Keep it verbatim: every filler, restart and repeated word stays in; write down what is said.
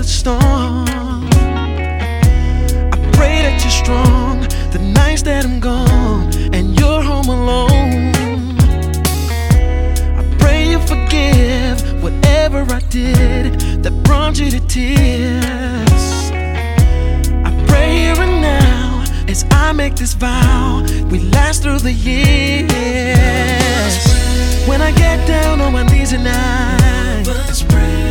storm. I pray that you're strong the nights that I'm gone and you're home alone. I pray you forgive whatever I did that brought you to tears. I pray here and now as I make this vow, we last through the years. When I get down on my knees at night,